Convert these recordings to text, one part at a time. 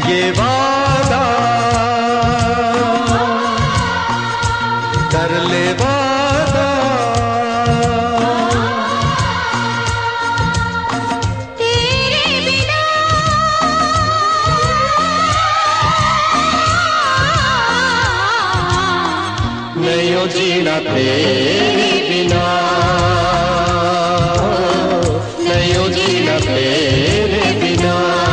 ये वादा कर ले वादा, तेरे बिना नहीं हो जीना, तेरे बिना नहीं हो जीना, तेरे बिना।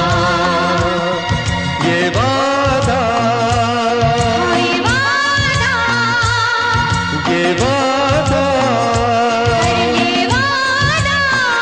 ये वादा ये वादा ये वादा ये वादा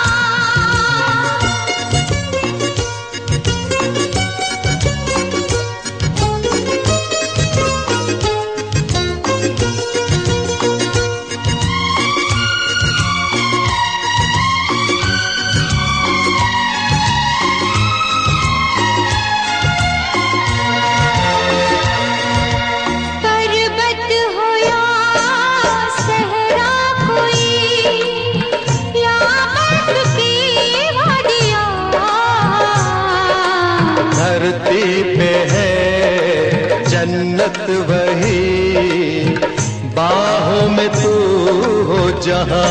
पर्वत हो या सहरा कोई, या बर्फ की वादियाँ, धरती पे है जन्नत वही, बाहों में तू हो जहां।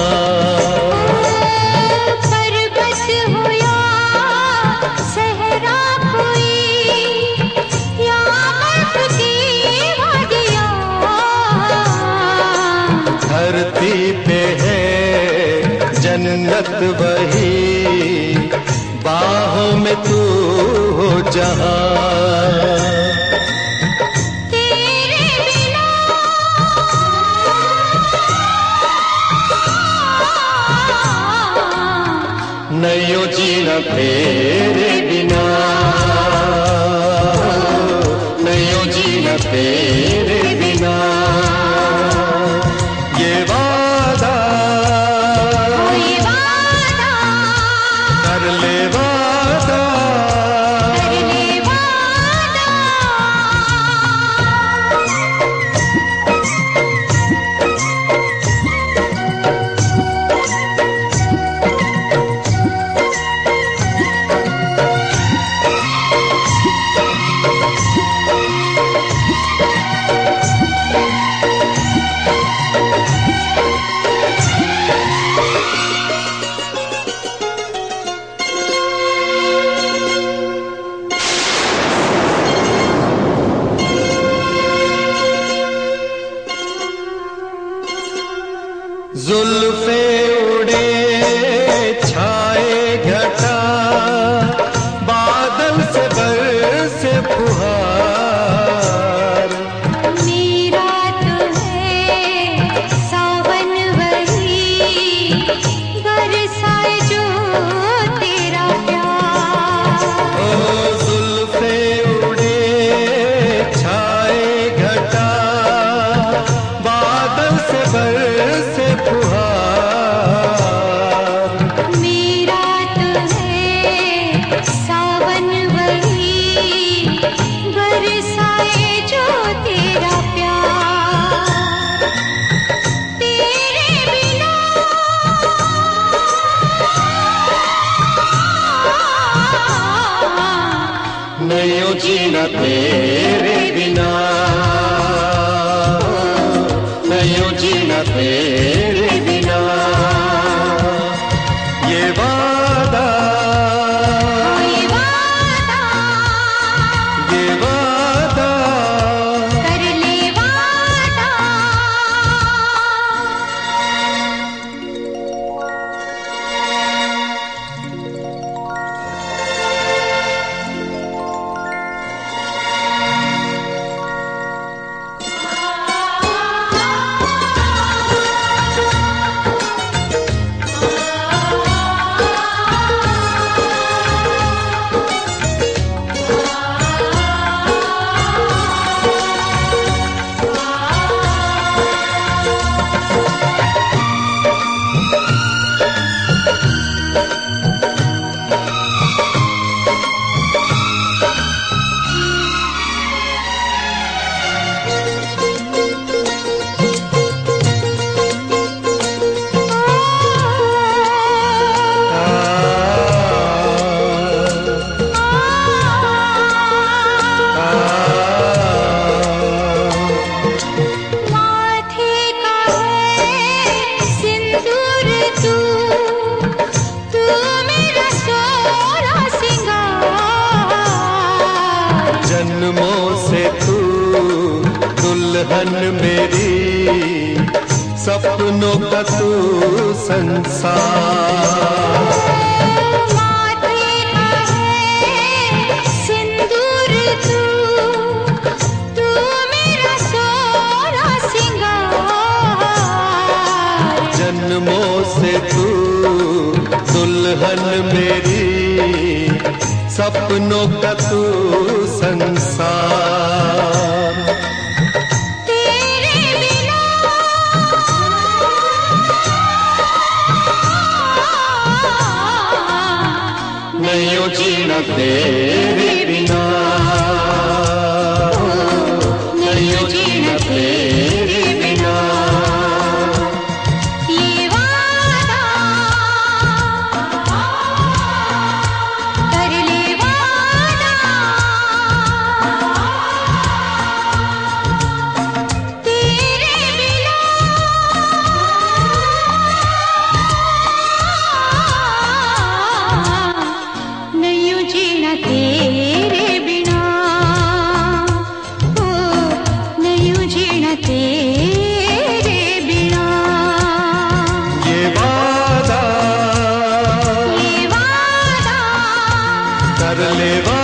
पर्वत हो या सहरा कोई, या बर्फ की वादियाँ, धरती पे है जन्नत वही, बाहों में तू हो जहां। तेरे बिना नहीं हो जीना, तेरे बिना नहीं हो जीना, तेरे बिना। ये वादा ये वादा कर ले वादा, कर ले वादा। जुल्फे उड़े छाए घटा, बादल से बरसे फुहार। मेरा तो है सावन वही, बरसाए जो तेरा प्यार। ओ जुल्फे उड़े छाए घटा, बादल से बरसे फुहार। मेरा तो है सावन वही, बरसाए जो तेरा प्यार। तेरे बिना नहीं हो जीना, तेरे बिना नहीं हो जीना, तेरे बिना। ये वादा ये वादा ये वादा कर ले वादा। जन्मों से तू दुल्हन मेरी, सपनों का तू संसार। माथे का है सिंदूर तू, तू मेरा सोना सिंगार। जन्मों से तू दुल्हन मेरी, सपनों का तू संसार। तेरे बिना नहीं हो जीना तेरे बिना, नहीं हो जीना तेरे बिना। ये वादा कर ले वादा, तेरे बिना नहीं यूं जीना तेरे बिना, ओ नहीं यूं जीना तेरे बिना। ये वादा ये वादा कर ले वादा।